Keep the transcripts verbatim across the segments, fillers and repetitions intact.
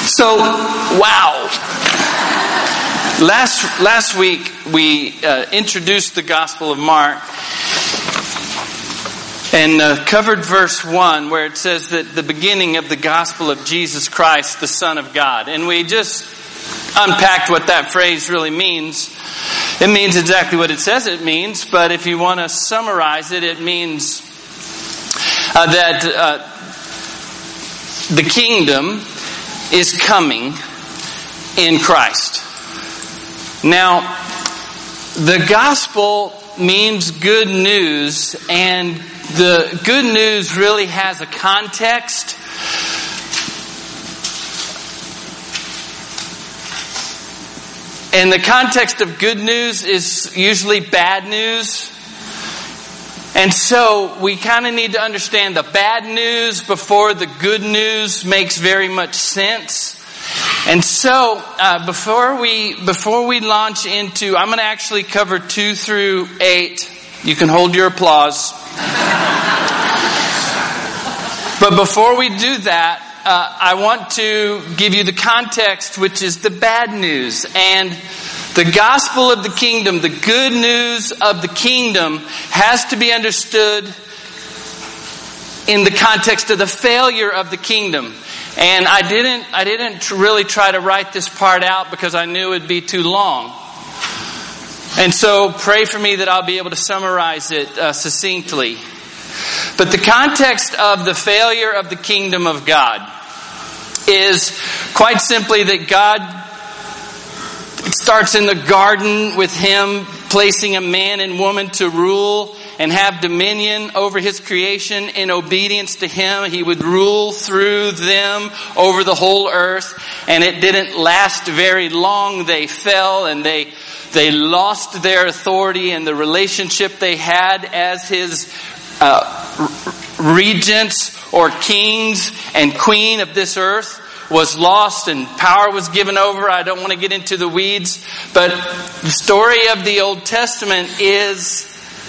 So, wow. Last last week we uh, introduced the Gospel of Mark and uh, covered verse one where it says that the beginning of the gospel of Jesus Christ, the Son of God. And we just unpacked what that phrase really means. It means exactly what it says it means, but if you want to summarize it, it means uh, that uh, the kingdom is coming in Christ. Now, the gospel means good news, and the good news really has a context. And the context of good news is usually bad news. And so we kind of need to understand the bad news before the good news makes very much sense. And so uh, before we before we launch into, I'm going to actually cover two through eight. You can hold your applause. But before we do that, uh, I want to give you the context, which is the bad news. And the gospel of the kingdom, the good news of the kingdom, has to be understood in the context of the failure of the kingdom. And I didn't, I didn't really try to write this part out because I knew it'd be too long. And so pray for me that I'll be able to summarize it uh, succinctly. But the context of the failure of the kingdom of God is quite simply that God starts in the garden with Him placing a man and woman to rule and have dominion over His creation in obedience to Him. He would rule through them over the whole earth. And it didn't last very long. They fell and they they lost their authority, and the relationship they had as His uh, regents or kings and queen of this earth was lost, and power was given over. I don't want to get into the weeds, but the story of the Old Testament is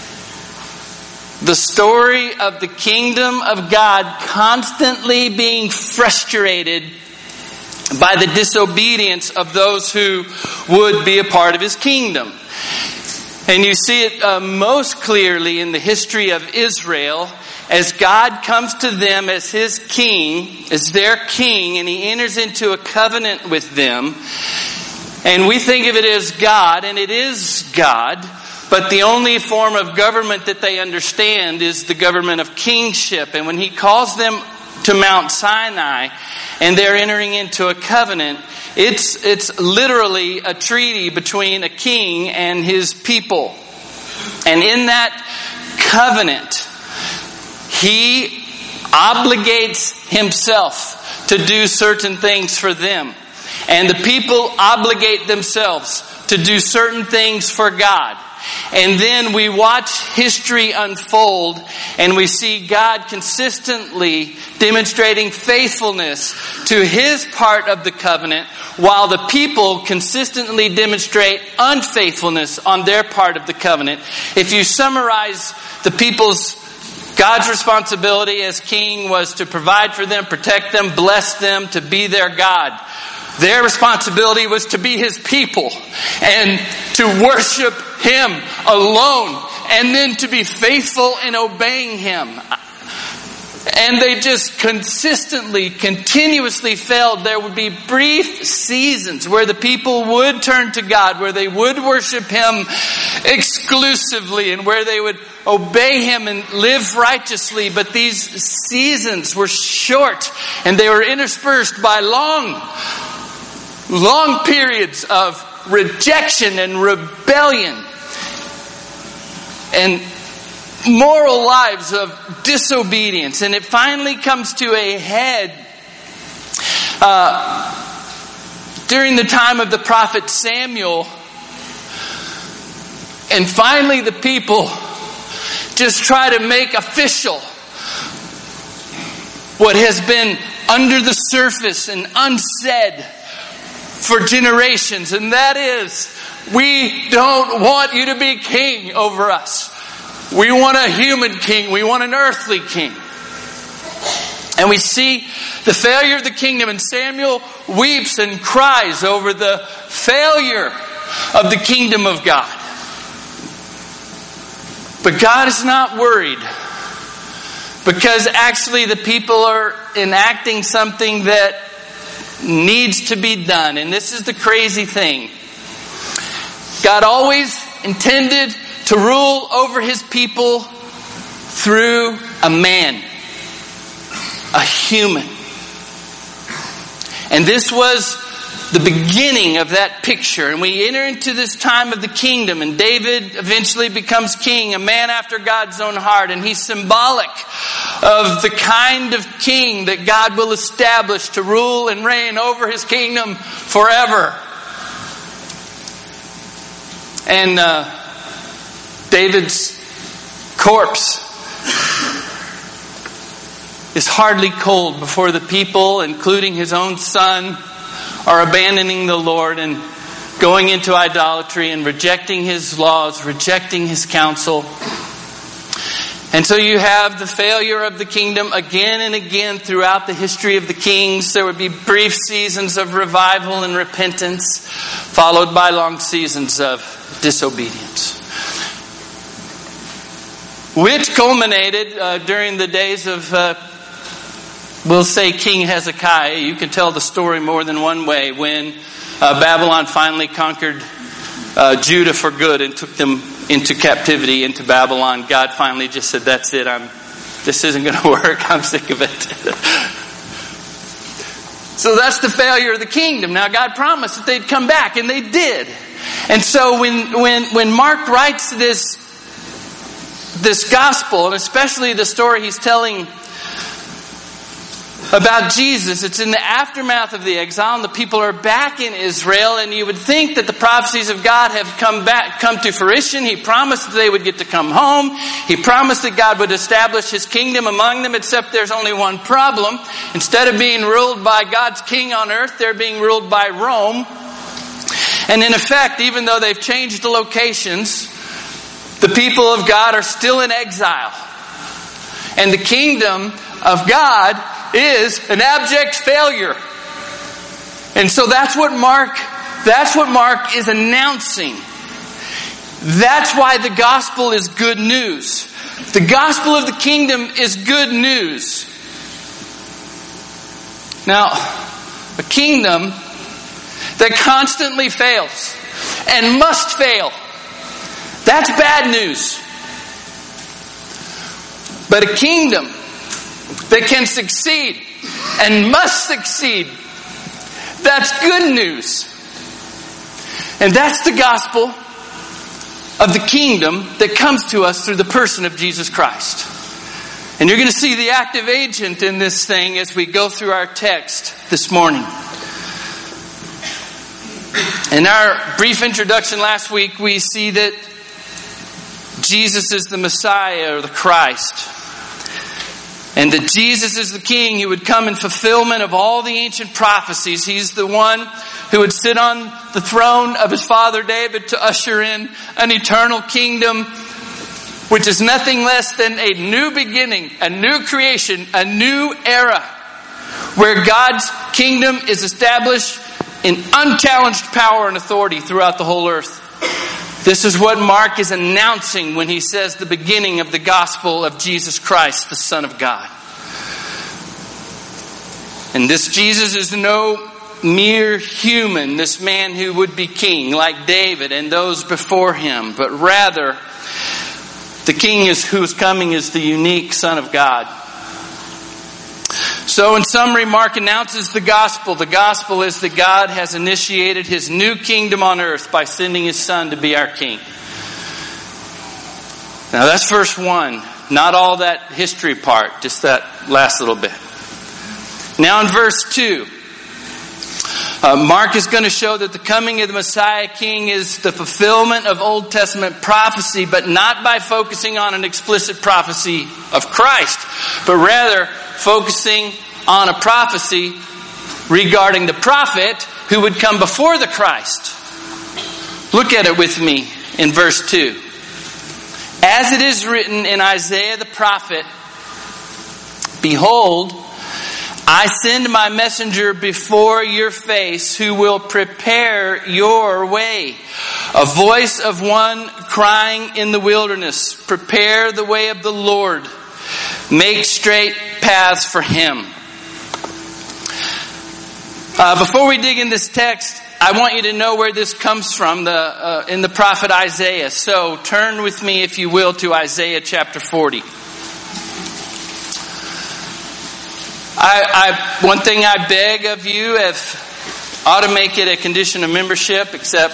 the story of the kingdom of God constantly being frustrated by the disobedience of those who would be a part of His kingdom. And you see it uh, most clearly in the history of Israel as God comes to them as His king, as their king, and He enters into a covenant with them. And we think of it as God, and it is God, but the only form of government that they understand is the government of kingship. And when He calls them to Mount Sinai, and they're entering into a covenant, it's it's literally a treaty between a king and his people. And in that covenant, He obligates Himself to do certain things for them. And the people obligate themselves to do certain things for God. And then we watch history unfold, and we see God consistently demonstrating faithfulness to His part of the covenant, while the people consistently demonstrate unfaithfulness on their part of the covenant. If you summarize the people's God's responsibility as king was to provide for them, protect them, bless them, to be their God. Their responsibility was to be His people and to worship Him alone, and then to be faithful in obeying Him. And they just consistently, continuously failed. There would be brief seasons where the people would turn to God, where they would worship Him exclusively, and where they would obey Him and live righteously. But these seasons were short, and they were interspersed by long, long periods of rejection and rebellion and moral lives of disobedience. And it finally comes to a head uh, during the time of the prophet Samuel. And finally the people just try to make official what has been under the surface and unsaid for generations. And that is, we don't want you to be king over us. We want a human king. We want an earthly king. And we see the failure of the kingdom, and Samuel weeps and cries over the failure of the kingdom of God. But God is not worried, because actually the people are enacting something that needs to be done. And this is the crazy thing. God always intended to rule over His people through a man. A human. And this was the beginning of that picture. And we enter into this time of the kingdom, and David eventually becomes king, a man after God's own heart. And he's symbolic of the kind of king that God will establish to rule and reign over His kingdom forever. And uh, David's corpse is hardly cold before the people, including his own son, are abandoning the Lord and going into idolatry and rejecting His laws, rejecting His counsel. And so you have the failure of the kingdom again and again throughout the history of the kings. There would be brief seasons of revival and repentance, followed by long seasons of disobedience, which culminated uh, during the days of uh, we'll say King Hezekiah. You can tell the story more than one way. When uh, Babylon finally conquered uh, Judah for good and took them into captivity into Babylon, God finally just said, "That's it. I'm. This isn't going to work. I'm sick of it." So that's the failure of the kingdom. Now God promised that they'd come back, and they did. And so when when when Mark writes this this gospel, and especially the story he's telling about Jesus, it's in the aftermath of the exile, and the people are back in Israel, and you would think that the prophecies of God have come back, come to fruition. He promised that they would get to come home. He promised that God would establish His kingdom among them, except there's only one problem. Instead of being ruled by God's king on earth, they're being ruled by Rome. And in effect, even though they've changed the locations, the people of God are still in exile. And the kingdom of God is an abject failure. And so that's what Mark, that's what Mark is announcing. That's why the gospel is good news. The gospel of the kingdom is good news. Now, a kingdom that constantly fails and must fail, that's bad news. But a kingdom that can succeed and must succeed, that's good news. And that's the gospel of the kingdom that comes to us through the person of Jesus Christ. And you're going to see the active agent in this thing as we go through our text this morning. In our brief introduction last week, we see that Jesus is the Messiah or the Christ. And that Jesus is the King who would come in fulfillment of all the ancient prophecies. He's the one who would sit on the throne of his father David to usher in an eternal kingdom, which is nothing less than a new beginning, a new creation, a new era, where God's kingdom is established in unchallenged power and authority throughout the whole earth. This is what Mark is announcing when he says the beginning of the gospel of Jesus Christ, the Son of God. And this Jesus is no mere human, this man who would be king like David and those before him, but rather the king is who is coming is the unique Son of God. So in summary, Mark announces the gospel. The gospel is that God has initiated His new kingdom on earth by sending His Son to be our King. Now that's verse one. Not all that history part, just that last little bit. Now in verse two, uh, Mark is going to show that the coming of the Messiah King is the fulfillment of Old Testament prophecy, but not by focusing on an explicit prophecy of Christ, but rather focusing on a prophecy regarding the prophet who would come before the Christ. Look at it with me in verse two. As it is written in Isaiah the prophet, "Behold, I send my messenger before your face who will prepare your way. A voice of one crying in the wilderness, prepare the way of the Lord. Make straight paths for him. Uh, before we dig in this text, I want you to know where this comes from the uh, in the prophet Isaiah. So turn with me, if you will, to Isaiah chapter forty. I, I one thing I beg of you, if ought to make it a condition of membership, except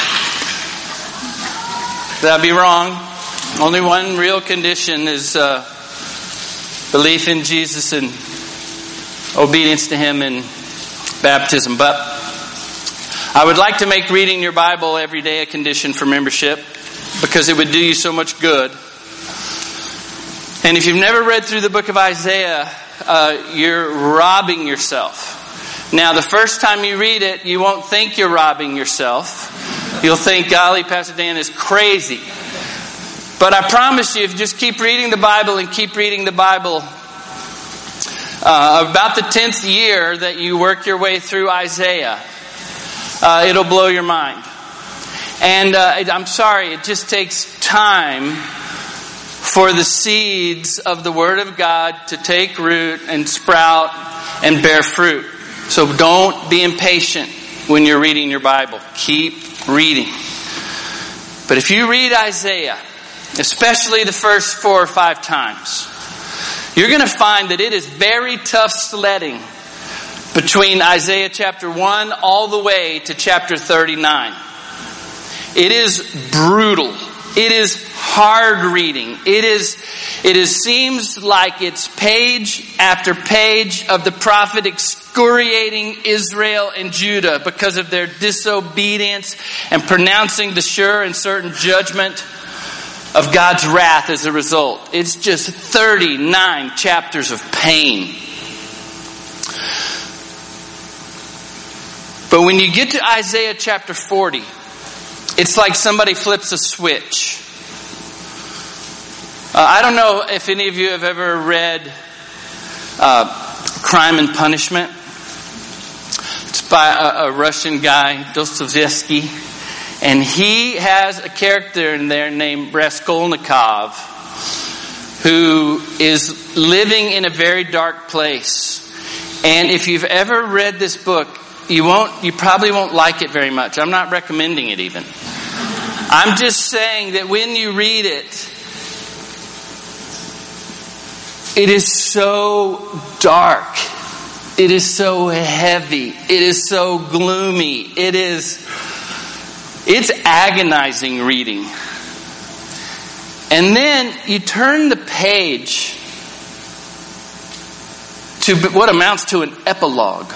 that'd be wrong. Only one real condition is uh, belief in Jesus and obedience to him in baptism. But I would like to make reading your Bible every day a condition for membership, because it would do you so much good. And if you've never read through the book of Isaiah, uh, you're robbing yourself. Now, the first time you read it, you won't think you're robbing yourself. You'll think, golly, Pastor Dan is crazy. But I promise you, if you just keep reading the Bible and keep reading the Bible, uh, about the tenth year that you work your way through Isaiah, uh, it'll blow your mind. And uh, I'm sorry, it just takes time for the seeds of the Word of God to take root and sprout and bear fruit. So don't be impatient when you're reading your Bible. Keep reading. But if you read Isaiah, especially the first four or five times, you're going to find that it is very tough sledding between Isaiah chapter one all the way to chapter thirty-nine. It is brutal. It is hard reading. It is, it is, seems like it's page after page of the prophet excoriating Israel and Judah because of their disobedience and pronouncing the sure and certain judgment of God's wrath as a result. It's just thirty-nine chapters of pain. But when you get to Isaiah chapter forty, it's like somebody flips a switch. Uh, I don't know if any of you have ever read uh, Crime and Punishment. It's by a, a Russian guy, Dostoevsky. And he has a character in there named Raskolnikov, who is living in a very dark place. And if you've ever read this book, you won't, you probably won't like it very much. I'm not recommending it even. I'm just saying that when you read it, it is so dark. It is so heavy. It is so gloomy. It is, it's agonizing reading. And then you turn the page to what amounts to an epilogue.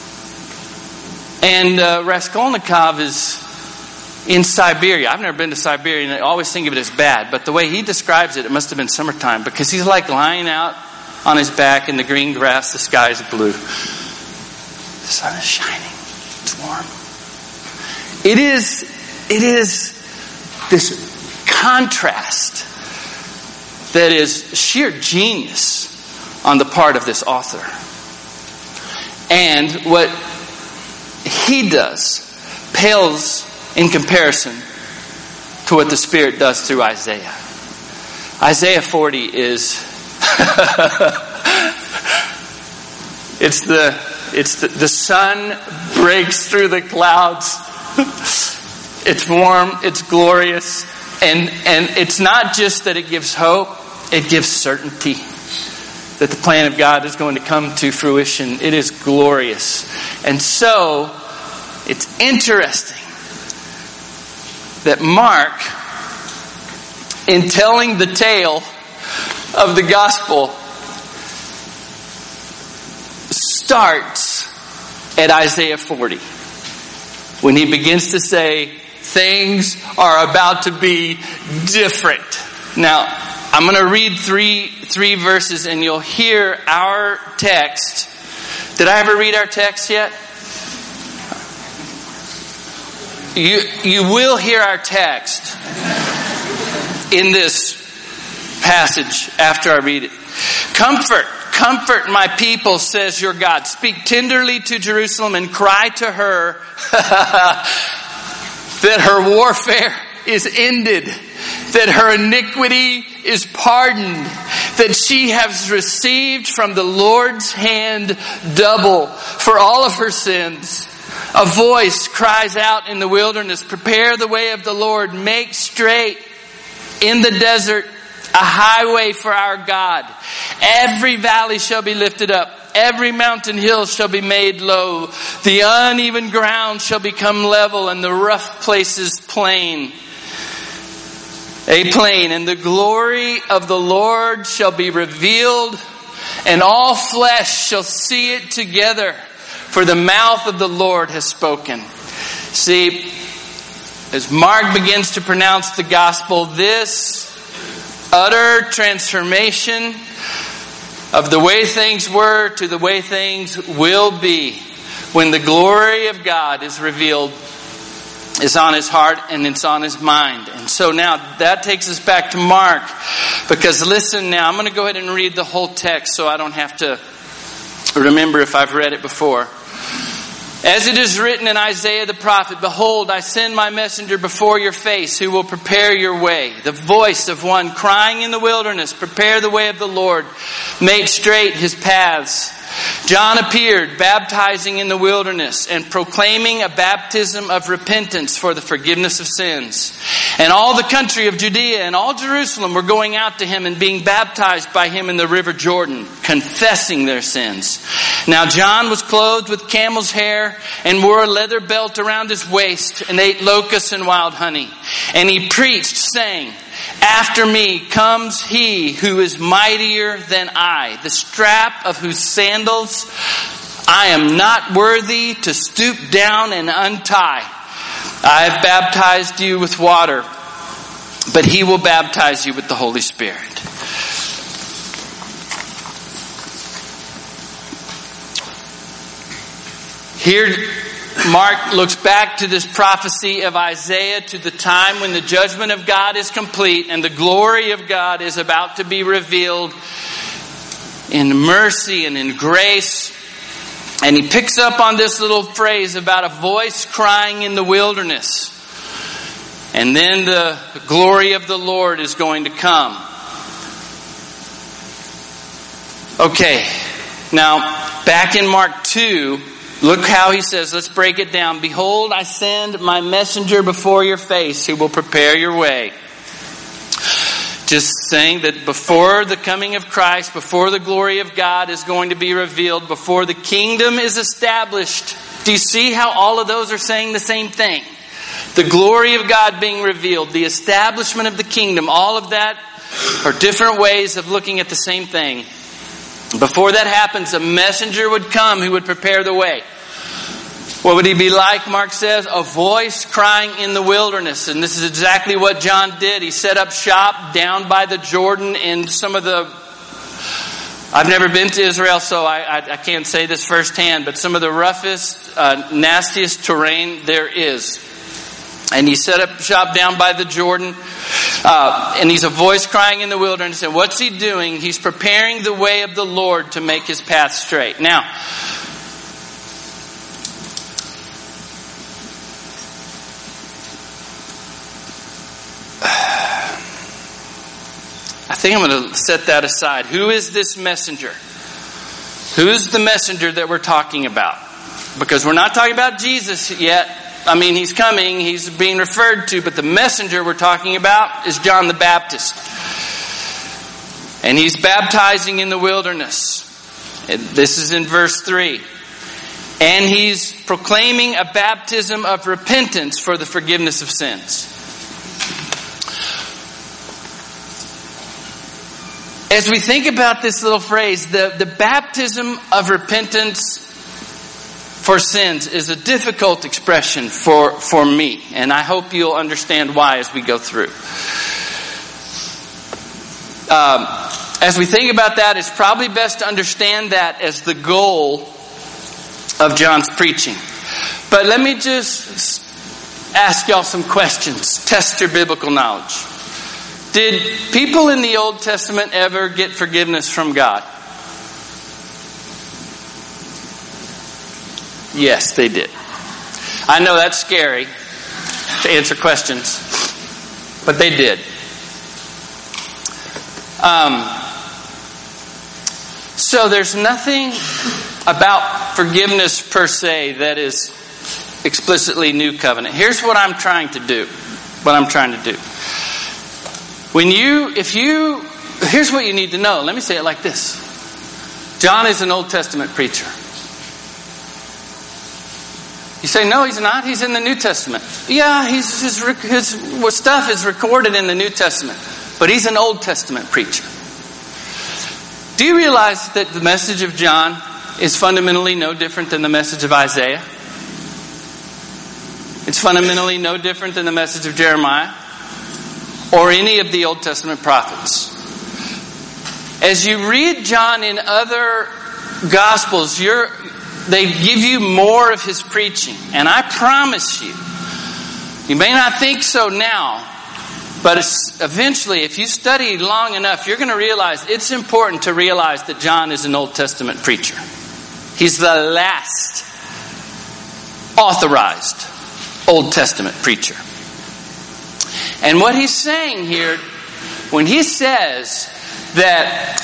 And uh, Raskolnikov is in Siberia. I've never been to Siberia, and I always think of it as bad. But the way he describes it, it must have been summertime, because he's like lying out on his back in the green grass. The sky is blue. The sun is shining. It's warm. It is, it is this contrast that is sheer genius on the part of this author. And what he does pales in comparison to what the Spirit does through Isaiah. Isaiah forty is it's the it's the, the sun breaks through the clouds. It's warm, it's glorious, and and it's not just that it gives hope, it gives certainty that the plan of God is going to come to fruition. It is glorious. And so, it's interesting that Mark, in telling the tale of the gospel, starts at Isaiah forty, when he begins to say, things are about to be different. Now, I'm going to read three three verses, and you'll hear our text. Did I ever read our text yet? You you will hear our text in this passage after I read it. Comfort, comfort my people, says your God. Speak tenderly to Jerusalem and cry to her that her warfare is ended, that her iniquity is pardoned, that she has received from the Lord's hand double for all of her sins. A voice cries out in the wilderness, prepare the way of the Lord, make straight in the desert a highway for our God. Every valley shall be lifted up, every mountain hill shall be made low. The uneven ground shall become level, and the rough places plain. A plain, and the glory of the Lord shall be revealed, and all flesh shall see it together, for the mouth of the Lord has spoken. See, as Mark begins to pronounce the gospel, this utter transformation of the way things were to the way things will be when the glory of God is revealed is on his heart and it's on his mind. And so now that takes us back to Mark, because listen now, I'm going to go ahead and read the whole text so I don't have to remember if I've read it before. As it is written in Isaiah the prophet, behold, I send my messenger before your face who will prepare your way. The voice of one crying in the wilderness, prepare the way of the Lord, make straight his paths. John appeared, baptizing in the wilderness and proclaiming a baptism of repentance for the forgiveness of sins. And all the country of Judea and all Jerusalem were going out to him and being baptized by him in the river Jordan, confessing their sins. Now John was clothed with camel's hair and wore a leather belt around his waist and ate locusts and wild honey. And he preached, saying, after me comes he who is mightier than I, the strap of whose sandals I am not worthy to stoop down and untie. I have baptized you with water, but he will baptize you with the Holy Spirit. Here, Mark looks back to this prophecy of Isaiah, to the time when the judgment of God is complete and the glory of God is about to be revealed in mercy and in grace. And he picks up on this little phrase about a voice crying in the wilderness. And then the glory of the Lord is going to come. Okay, now back in Mark two, look how he says, let's break it down. Behold, I send my messenger before your face who will prepare your way. Just saying that before the coming of Christ, before the glory of God is going to be revealed, before the kingdom is established. Do you see how all of those are saying the same thing? The glory of God being revealed, the establishment of the kingdom, all of that are different ways of looking at the same thing. Before that happens, a messenger would come who would prepare the way. What would he be like, Mark says? A voice crying in the wilderness. And this is exactly what John did. He set up shop down by the Jordan in some of the... I've never been to Israel, so I, I, I can't say this firsthand, but some of the roughest, uh, nastiest terrain there is. And he set up shop down by the Jordan. Uh, and he's a voice crying in the wilderness. And what's he doing? He's preparing the way of the Lord to make his path straight. Now, I think I'm going to set that aside. Who is this messenger? Who's the messenger that we're talking about? Because we're not talking about Jesus yet. I mean, he's coming, he's being referred to, but the messenger we're talking about is John the Baptist. And he's baptizing in the wilderness. This is in verse three. And he's proclaiming a baptism of repentance for the forgiveness of sins. As we think about this little phrase, the, the baptism of repentance for sins is a difficult expression for, for me. And I hope you'll understand why as we go through. Um, as we think about that, it's probably best to understand that as the goal of John's preaching. But let me just ask y'all some questions. Test your biblical knowledge. Did people in the Old Testament ever get forgiveness from God? Yes, they did. I know that's scary to answer questions, but they did. Um, so there's nothing about forgiveness per se that is explicitly new covenant. Here's what I'm trying to do. What I'm trying to do. When you, if you, here's what you need to know. Let me say it like this. John is an Old Testament preacher. You say, no, he's not. He's in the New Testament. Yeah, he's, his, his stuff is recorded in the New Testament. But he's an Old Testament preacher. Do you realize that the message of John is fundamentally no different than the message of Isaiah? It's fundamentally no different than the message of Jeremiah or any of the Old Testament prophets. As you read John in other Gospels, you're, they give you more of his preaching. And I promise you, you may not think so now, but it's, eventually, if you study long enough, you're going to realize it's important to realize that John is an Old Testament preacher. He's the last authorized Old Testament preacher. And what he's saying here, when he says that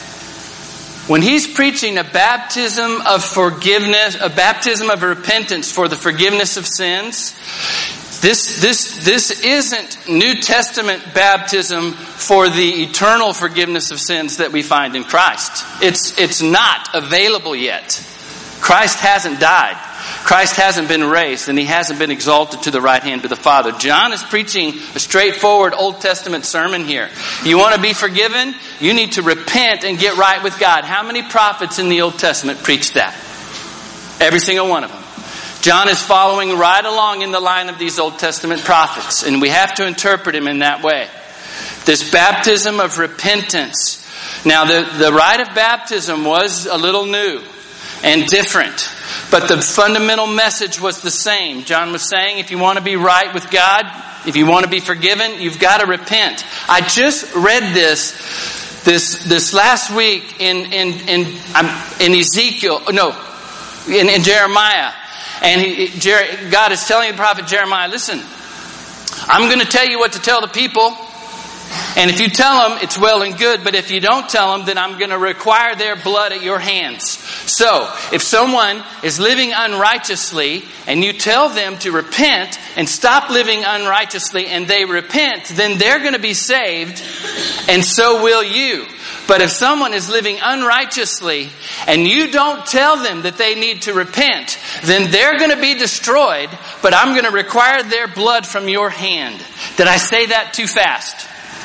when he's preaching a baptism of forgiveness, a baptism of repentance for the forgiveness of sins, this, this, this isn't New Testament baptism for the eternal forgiveness of sins that we find in Christ. It's, it's not available yet. Christ hasn't died. Christ hasn't been raised, and he hasn't been exalted to the right hand of the Father. John is preaching a straightforward Old Testament sermon here. You want to be forgiven? You need to repent and get right with God. How many prophets in the Old Testament preached that? Every single one of them. John is following right along in the line of these Old Testament prophets, and we have to interpret him in that way. This baptism of repentance. Now, the, the rite of baptism was a little new and different. But the fundamental message was the same. John was saying, if you want to be right with God, if you want to be forgiven, you've got to repent. I just read this this this last week in in in, in Ezekiel, no, in, in Jeremiah, and he, God is telling the prophet Jeremiah, listen, I'm going to tell you what to tell the people. And if you tell them, it's well and good. But if you don't tell them, then I'm going to require their blood at your hands. So, if someone is living unrighteously and you tell them to repent and stop living unrighteously and they repent, then they're going to be saved and so will you. But if someone is living unrighteously and you don't tell them that they need to repent, then they're going to be destroyed, but I'm going to require their blood from your hand. Did I say that too fast?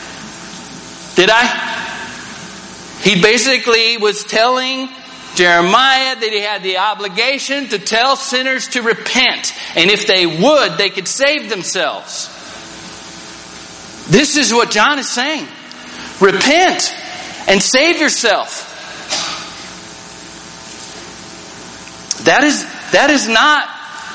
Did I? He basically was telling Jeremiah that he had the obligation to tell sinners to repent. And if they would, they could save themselves. This is what John is saying. Repent and save yourself. That is, that is not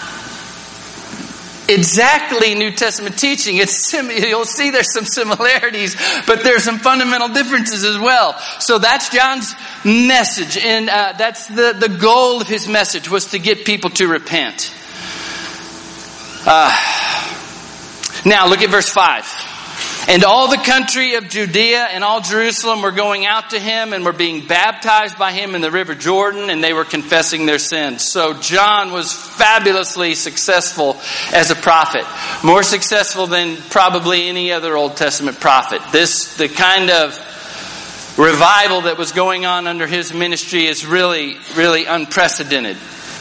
exactly New Testament teaching. It's sim- you'll see there's some similarities, but there's some fundamental differences as well. So that's John's message, and uh, that's the, the goal of his message, was to get people to repent. Uh, now look at verse five. And all the country of Judea and all Jerusalem were going out to him and were being baptized by him in the river Jordan, and they were confessing their sins. So John was fabulously successful as a prophet. More successful than probably any other Old Testament prophet. This, the kind of revival that was going on under his ministry is really, really unprecedented.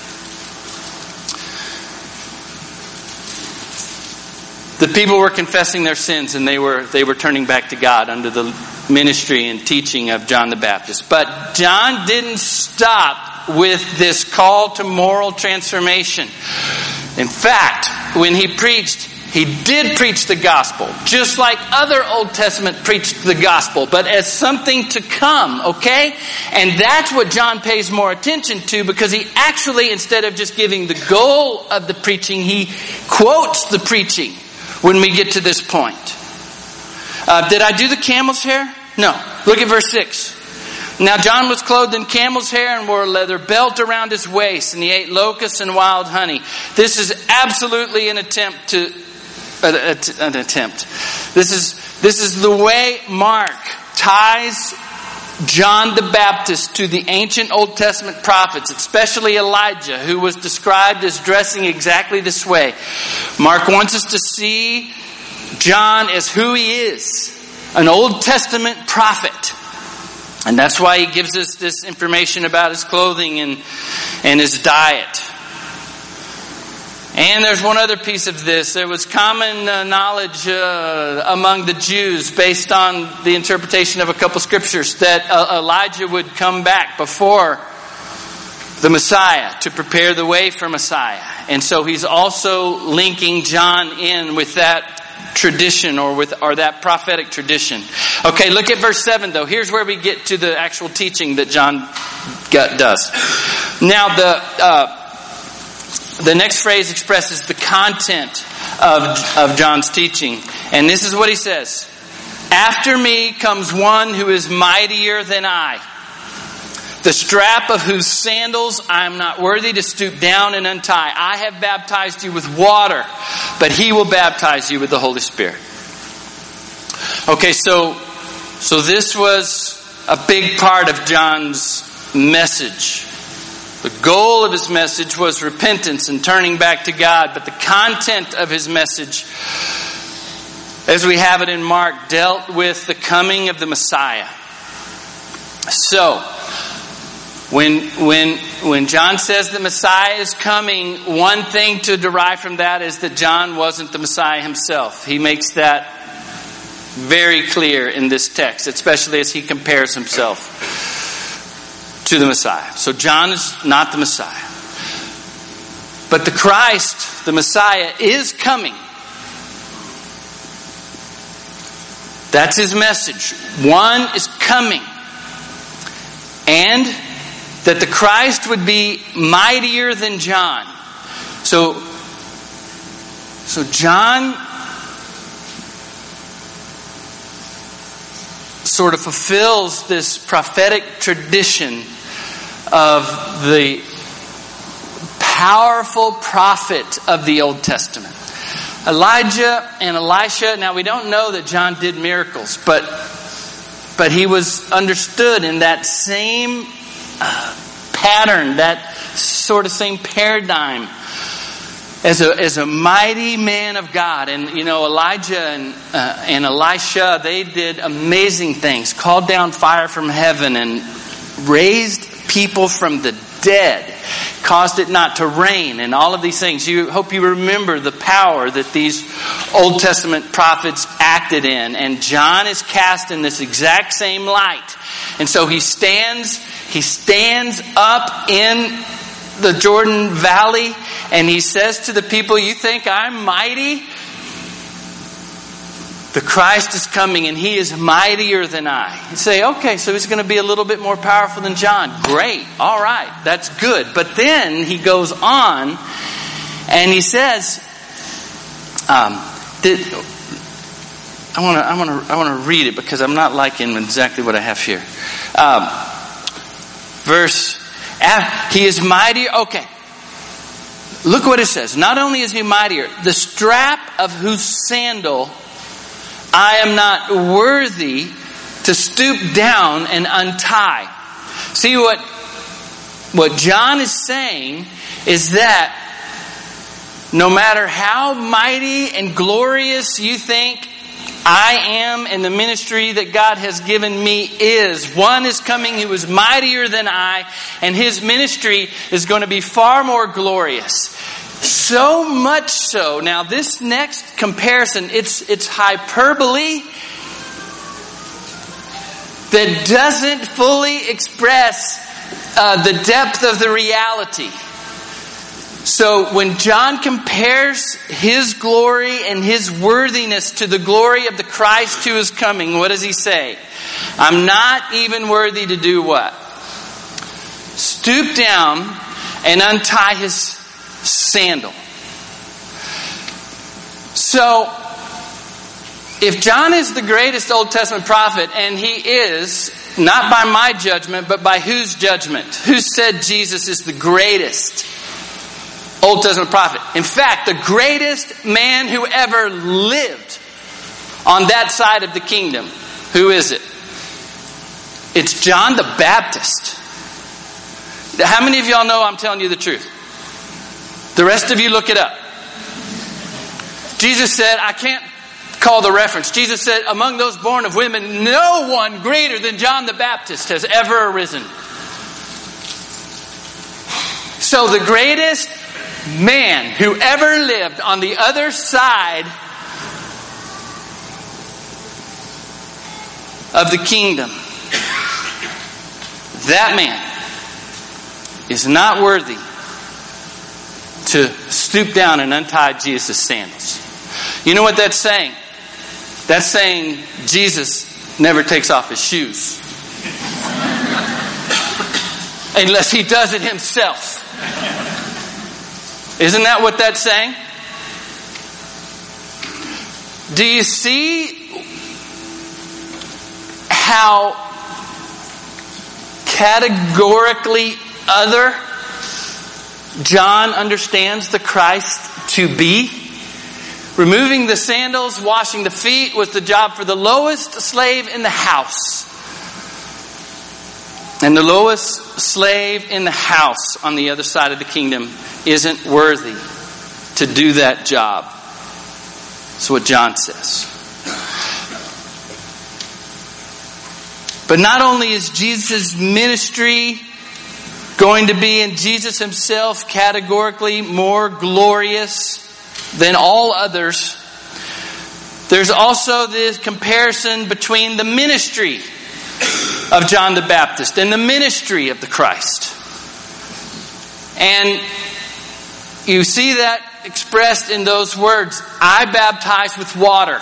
The people were confessing their sins, and they were they were turning back to God under the ministry and teaching of John the Baptist. But John didn't stop with this call to moral transformation. In fact, when he preached, he did preach the gospel, just like other Old Testament preached the gospel, but as something to come, okay? And that's what John pays more attention to, because he actually, instead of just giving the goal of the preaching, he quotes the preaching. When we get to this point. Uh, did I do the camel's hair? No. Look at verse six. Now John was clothed in camel's hair and wore a leather belt around his waist, and he ate locusts and wild honey. This is absolutely an attempt to uh, an attempt. This is this is the way Mark ties John the Baptist to the ancient Old Testament prophets, especially Elijah, who was described as dressing exactly this way. Mark wants us to see John as who he is, an Old Testament prophet. And that's why he gives us this information about his clothing and, and his diet. And there's one other piece of this. There was common uh, knowledge uh, among the Jews based on the interpretation of a couple scriptures that uh, Elijah would come back before the Messiah to prepare the way for Messiah. And so he's also linking John in with that tradition or with or that prophetic tradition. Okay, look at verse seven though. Here's where we get to the actual teaching that John got, does. Now the uh, the next phrase expresses the content of of John's teaching, and this is what he says: "After me comes one who is mightier than I, the strap of whose sandals I am not worthy to stoop down and untie. I have baptized you with water, but he will baptize you with the Holy Spirit." Okay, so so this was a big part of John's message. The goal of his message was repentance and turning back to God, but the content of his message, as we have it in Mark, dealt with the coming of the Messiah. So, When when when John says the Messiah is coming, one thing to derive from that is that John wasn't the Messiah himself. He makes that very clear in this text, especially as he compares himself to the Messiah. So John is not the Messiah. But the Christ, the Messiah, is coming. That's his message. One is coming. And that the Christ would be mightier than John. So, so John sort of fulfills this prophetic tradition of the powerful prophet of the Old Testament. Elijah and Elisha, now we don't know that John did miracles, but, but he was understood in that same Uh, pattern, that sort of same paradigm as a as a mighty man of God. And you know, Elijah and uh, and Elisha, they did amazing things, called down fire from heaven and raised people from the dead, caused it not to rain, and all of these things. You hope you remember the power that these Old Testament prophets acted in. And John is cast in this exact same light. And so he stands He stands up in the Jordan Valley and he says to the people, "You think I'm mighty? The Christ is coming and he is mightier than I." You say, okay, so he's going to be a little bit more powerful than John. Great. All right. That's good. But then he goes on and he says, um, that, I want to, I want to, I want to read it because I'm not liking exactly what I have here. Um, Verse, he is mightier. Okay. Look what it says. Not only is he mightier, the strap of whose sandal I am not worthy to stoop down and untie. See what, what John is saying is that no matter how mighty and glorious you think I am and the ministry that God has given me is, one is coming who is mightier than I, and his ministry is going to be far more glorious. So much so. Now this next comparison, it's it's hyperbole that doesn't fully express uh, the depth of the reality. So when John compares his glory and his worthiness to the glory of the Christ who is coming, what does he say? I'm not even worthy to do what? Stoop down and untie his sandal. So, if John is the greatest Old Testament prophet, and he is, not by my judgment, but by whose judgment? Who said Jesus is the greatest Old Testament prophet? In fact, the greatest man who ever lived on that side of the kingdom. Who is it? It's John the Baptist. How many of y'all know I'm telling you the truth? The rest of you look it up. Jesus said, I can't call the reference. Jesus said, among those born of women, no one greater than John the Baptist has ever arisen. So the greatest man who ever lived on the other side of the kingdom, that man is not worthy to stoop down and untie Jesus' sandals. You know what that's saying? That's saying Jesus never takes off his shoes. Unless he does it himself. Isn't that what that's saying? Do you see how categorically other John understands the Christ to be? Removing the sandals, washing the feet was the job for the lowest slave in the house. And the lowest slave in the house on the other side of the kingdom isn't worthy to do that job. That's what John says. But not only is Jesus' ministry going to be in Jesus himself categorically more glorious than all others, there's also this comparison between the ministry of John the Baptist and the ministry of the Christ. And you see that expressed in those words, I baptize with water.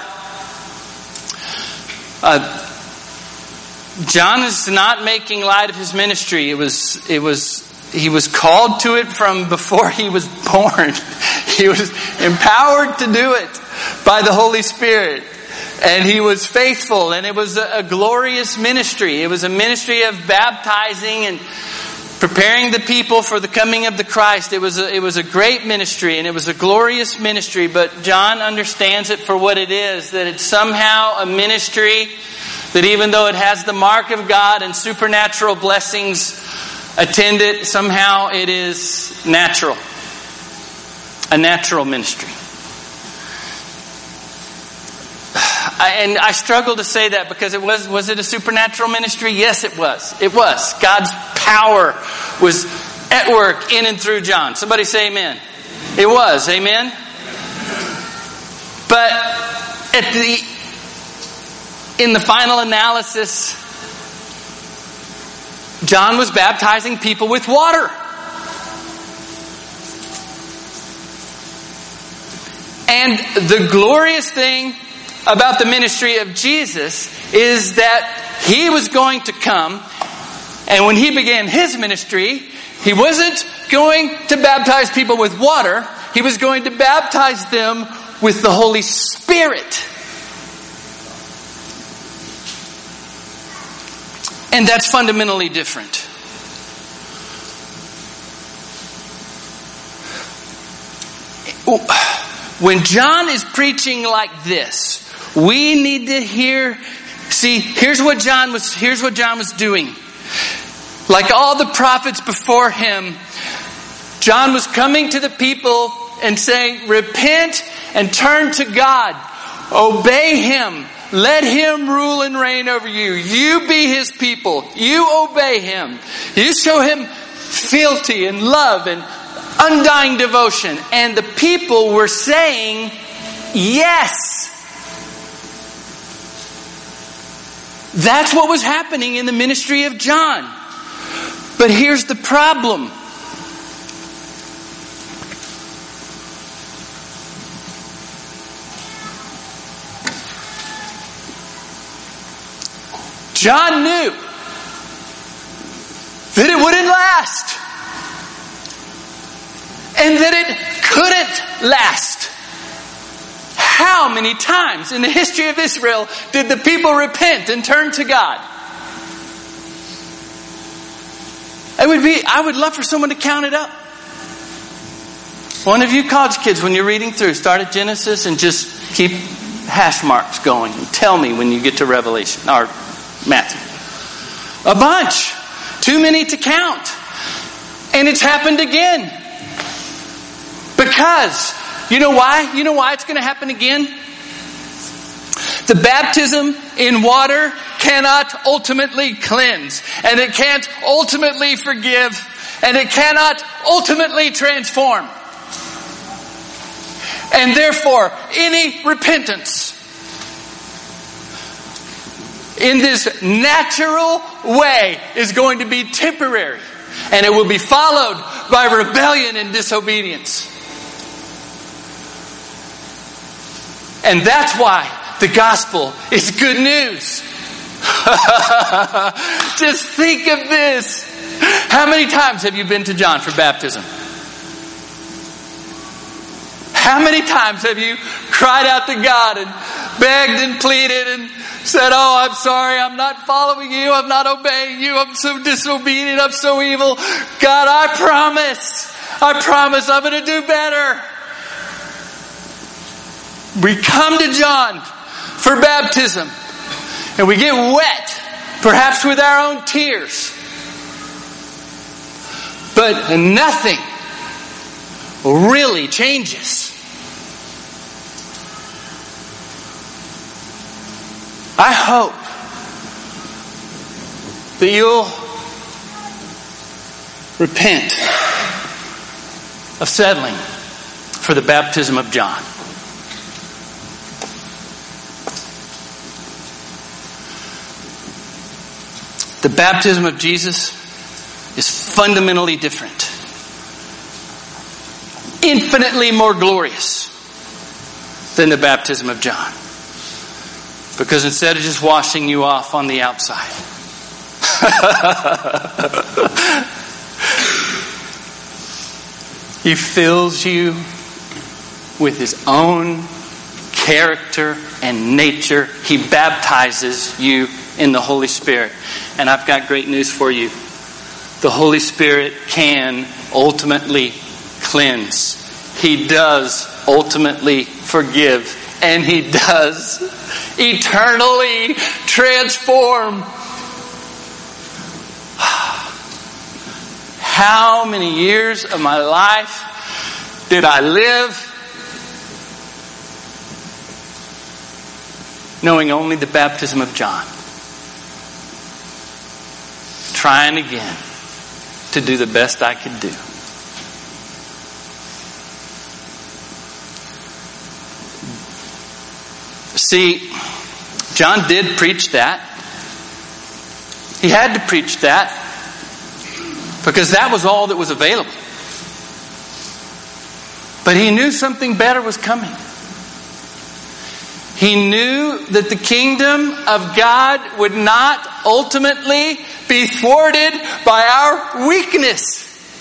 Uh, John is not making light of his ministry. It was, it was, he was called to it from before he was born. He was empowered to do it by the Holy Spirit. And he was faithful, and it was a, a glorious ministry. It was a ministry of baptizing and preparing the people for the coming of the Christ. It was a, it was a great ministry, and it was a glorious ministry. But John understands it for what it is, that it's somehow a ministry that even though it has the mark of God and supernatural blessings attend it, somehow it is natural. A natural ministry. I, and I struggle to say that because it was, was it a supernatural ministry? Yes, it was. It was. God's power was at work in and through John. Somebody say amen. It was. Amen. But at the, in the final analysis, John was baptizing people with water. And the glorious thing about the ministry of Jesus is that he was going to come, and when he began his ministry, he wasn't going to baptize people with water. He was going to baptize them with the Holy Spirit. And that's fundamentally different. When John is preaching like this, we need to hear, see, here's what John was, here's what John was doing. Like all the prophets before him, John was coming to the people and saying, repent and turn to God. Obey him. Let him rule and reign over you. You be his people. You obey him. You show him fealty and love and undying devotion. And the people were saying, yes. That's what was happening in the ministry of John. But here's the problem. John knew that it wouldn't last. And that it couldn't last. How many times in the history of Israel did the people repent and turn to God? It would be, I would love for someone to count it up. One of you college kids, when you're reading through, start at Genesis and just keep hash marks going. And tell me when you get to Revelation or Matthew. A bunch. Too many to count. And it's happened again. Because, you know why? You know why it's going to happen again? The baptism in water cannot ultimately cleanse. And it can't ultimately forgive. And it cannot ultimately transform. And therefore, any repentance in this natural way is going to be temporary. And it will be followed by rebellion and disobedience. And that's why the gospel is good news. Just think of this. How many times have you been to John for baptism? How many times have you cried out to God and begged and pleaded and said, oh, I'm sorry, I'm not following you, I'm not obeying you, I'm so disobedient, I'm so evil. God, I promise, I promise I'm going to do better. We come to John for baptism and we get wet, perhaps with our own tears. But nothing really changes. I hope that you'll repent of settling for the baptism of John. The baptism of Jesus is fundamentally different. Infinitely more glorious than the baptism of John. Because instead of just washing you off on the outside, He fills you with His own character and nature. He baptizes you in the Holy Spirit. And I've got great news for you. The Holy Spirit can ultimately cleanse. He does ultimately forgive. And He does eternally transform. How many years of my life did I live knowing only the baptism of John? Trying again to do the best I could do. See, John did preach that. He had to preach that because that was all that was available. But he knew something better was coming. He knew that the kingdom of God would not ultimately be thwarted by our weakness.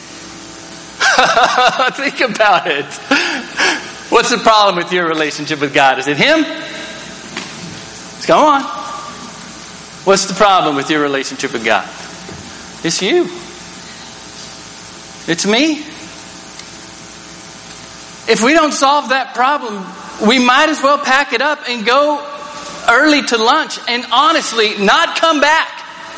Think about it. What's the problem with your relationship with God? Is it Him? Come on. What's the problem with your relationship with God? It's you. It's me. If we don't solve that problem, we might as well pack it up and go early to lunch and honestly not come back.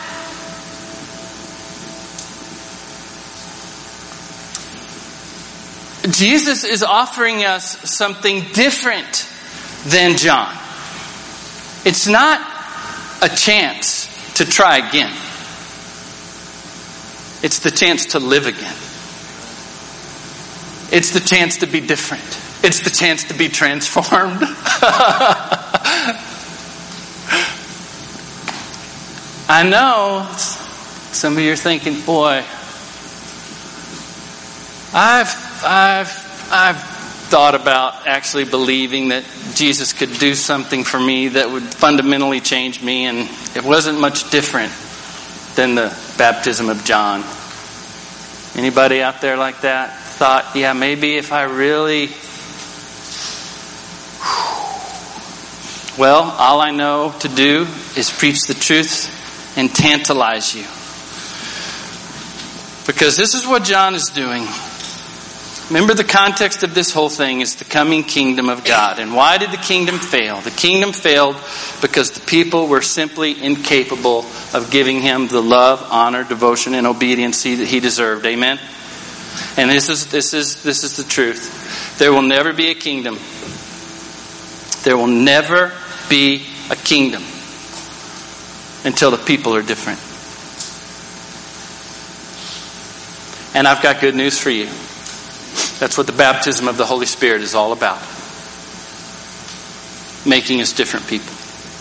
Jesus is offering us something different than John. It's not a chance to try again. It's the chance to live again. It's the chance to be different. It's the chance to be transformed. I know some of you are thinking, boy, I've, I've, I've thought about actually believing that Jesus could do something for me that would fundamentally change me, and it wasn't much different than the baptism of John. Anybody out there like that? Thought, yeah, maybe if I really... Well, all I know to do is preach the truth and tantalize you. Because this is what John is doing. Remember, the context of this whole thing is the coming kingdom of God. And why did the kingdom fail? The kingdom failed because the people were simply incapable of giving him the love, honor, devotion, and obedience he, that he deserved. Amen? And this is, this is, this is the truth. There will never be a kingdom. There will never be a kingdom until the people are different. And I've got good news for you. That's what the baptism of the Holy Spirit is all about. Making us different people.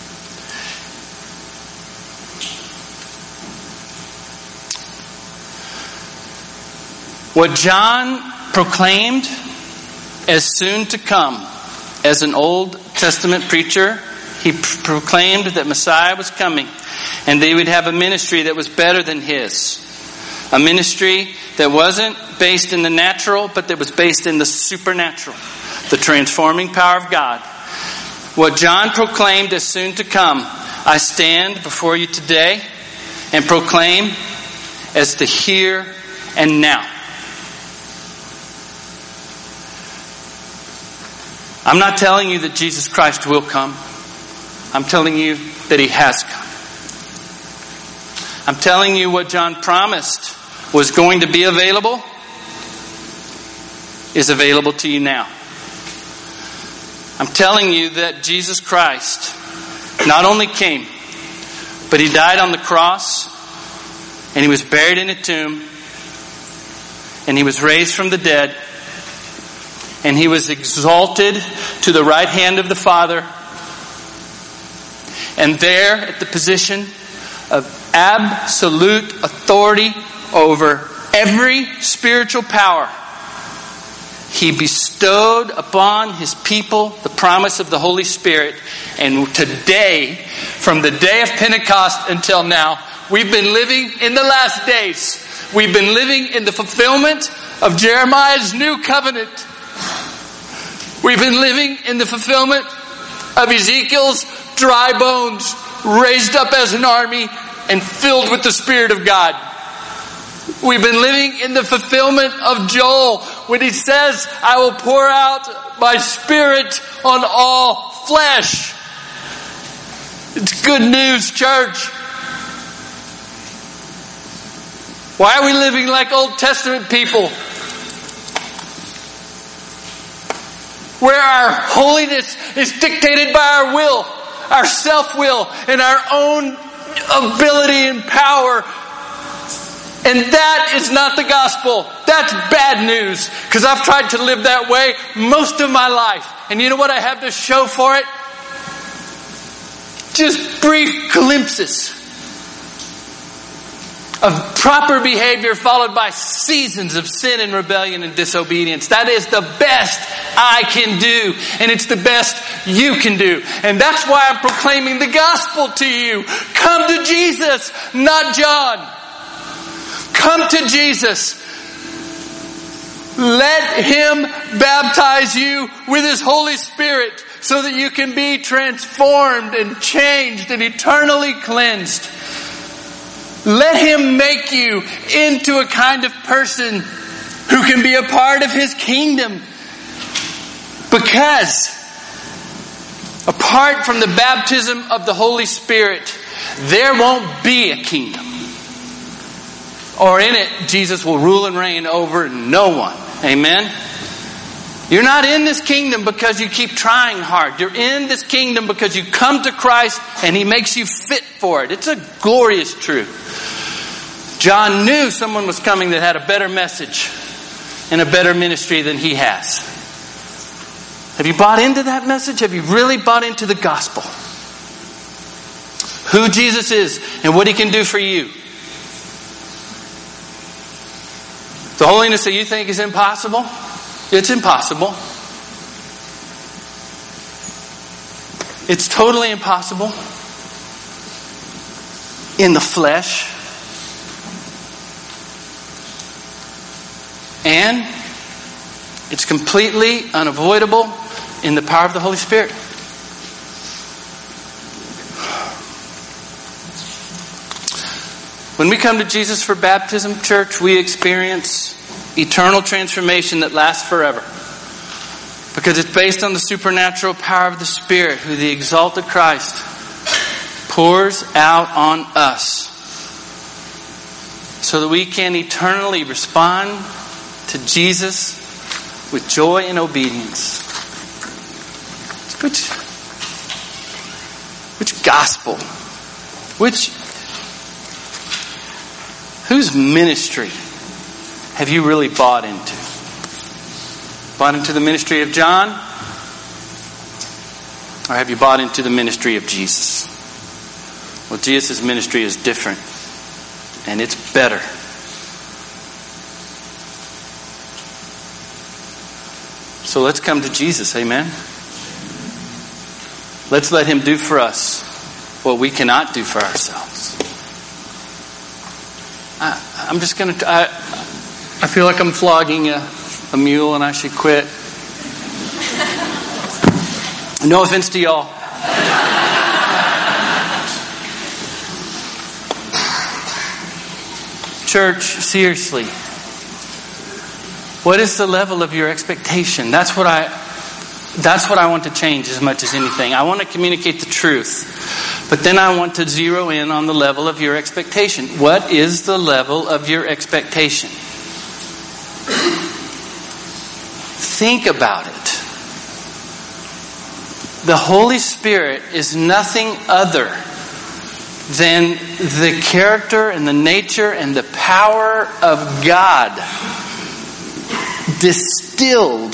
What John proclaimed as soon to come, as an Old Testament preacher, he proclaimed that Messiah was coming and they would have a ministry that was better than his. A ministry that wasn't based in the natural, but that was based in the supernatural, the transforming power of God. What John proclaimed as soon to come, I stand before you today and proclaim as the here and now. I'm not telling you that Jesus Christ will come. I'm telling you that he has come. I'm telling you what John promised was going to be available is available to you now. I'm telling you that Jesus Christ not only came, but he died on the cross, and he was buried in a tomb, and he was raised from the dead, and he was exalted to the right hand of the Father, and there at the position of absolute authority over every spiritual power, he bestowed upon his people the promise of the Holy Spirit. And today, from the day of Pentecost until now, we've been living in the last days. We've been living in the fulfillment of Jeremiah's new covenant. We've been living in the fulfillment of Ezekiel's dry bones raised up as an army and filled with the Spirit of God. We've been living in the fulfillment of Joel when he says, I will pour out my Spirit on all flesh. It's good news, church. Why are we living like Old Testament people? Where our holiness is dictated by our will, our self-will, and our own ability and power. And that is not the gospel. That's bad news. Because I've tried to live that way most of my life. And you know what I have to show for it? Just brief glimpses of proper behavior followed by seasons of sin and rebellion and disobedience. That is the best I can do. And it's the best you can do. And that's why I'm proclaiming the gospel to you. Come to Jesus, not John. Come to Jesus. Let him baptize you with his Holy Spirit so that you can be transformed and changed and eternally cleansed. Let him make you into a kind of person who can be a part of his kingdom. Because apart from the baptism of the Holy Spirit, there won't be a kingdom. Or in it, Jesus will rule and reign over no one. Amen? You're not in this kingdom because you keep trying hard. You're in this kingdom because you come to Christ and he makes you fit for it. It's a glorious truth. John knew someone was coming that had a better message and a better ministry than he has. Have you bought into that message? Have you really bought into the gospel? Who Jesus is and what he can do for you. The holiness that you think is impossible, it's impossible. It's totally impossible in the flesh. And it's completely unavoidable in the power of the Holy Spirit. When we come to Jesus for baptism, church, we experience eternal transformation that lasts forever. Because it's based on the supernatural power of the Spirit, who the exalted Christ pours out on us, so that we can eternally respond to Jesus with joy and obedience. Which, which gospel? Which, whose ministry have you really bought into? Bought into the ministry of John? Or have you bought into the ministry of Jesus? Well, Jesus' ministry is different. And it's better. So let's come to Jesus, amen? Let's let Him do for us what we cannot do for ourselves. I, I'm just going to... I, I feel like I'm flogging a, a mule and I should quit. No offense to y'all. Church, seriously. What is the level of your expectation? That's what I that's what I want to change as much as anything. I want to communicate the truth. But then I want to zero in on the level of your expectation. What is the level of your expectation? Think about it. The Holy Spirit is nothing other than the character and the nature and the power of God distilled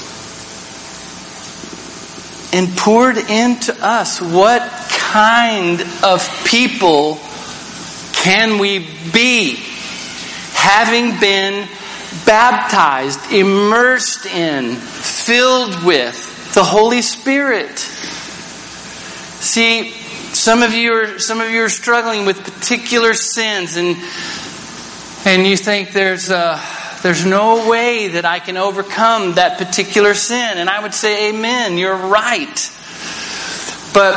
and poured into us. What kind of people can we be, having been baptized, immersed in, filled with the Holy Spirit? See, Some of you are some of you are struggling with particular sins, and and you think there's uh, there's no way that I can overcome that particular sin. And I would say, amen, you're right. But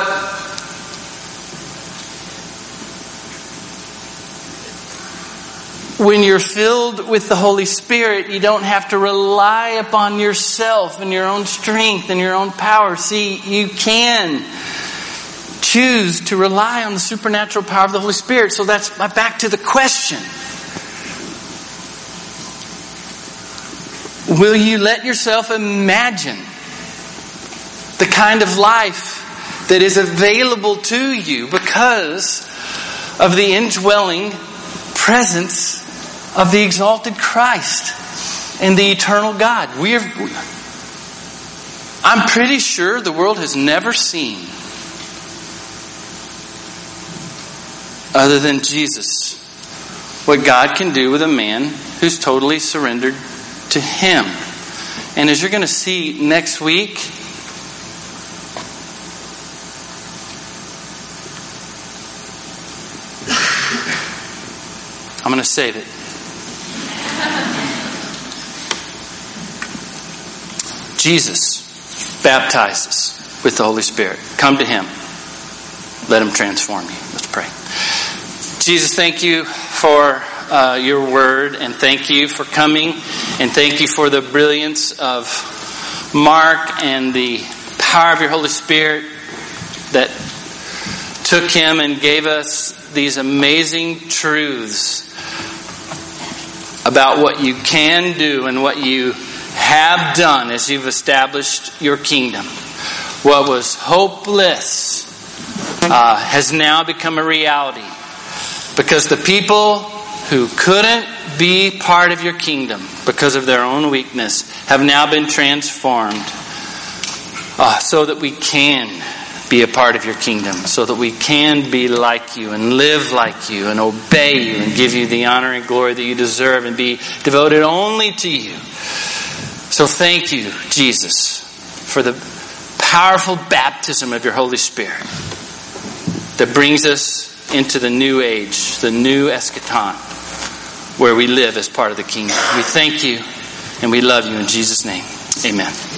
when you're filled with the Holy Spirit, you don't have to rely upon yourself and your own strength and your own power. See, you can choose to rely on the supernatural power of the Holy Spirit. So that's back to the question. Will you let yourself imagine the kind of life that is available to you because of the indwelling presence of the exalted Christ and the eternal God? We are, I'm pretty sure the world has never seen, other than Jesus, what God can do with a man who's totally surrendered to Him. And as you're going to see next week, I'm going to save it. Jesus baptizes with the Holy Spirit. Come to Him. Let Him transform you. Let's pray. Jesus, thank you for uh, your word, and thank you for coming, and thank you for the brilliance of Mark and the power of your Holy Spirit that took him and gave us these amazing truths about what you can do and what you have done as you've established your kingdom. What was hopeless uh, has now become a reality, because the people who couldn't be part of your kingdom because of their own weakness have now been transformed uh, so that we can be a part of your kingdom, so that we can be like you and live like you and obey you and give you the honor and glory that you deserve and be devoted only to you. So thank you, Jesus, for the powerful baptism of your Holy Spirit that brings us into the new age, the new eschaton, where we live as part of the kingdom. We thank you and we love you in Jesus' name. Amen.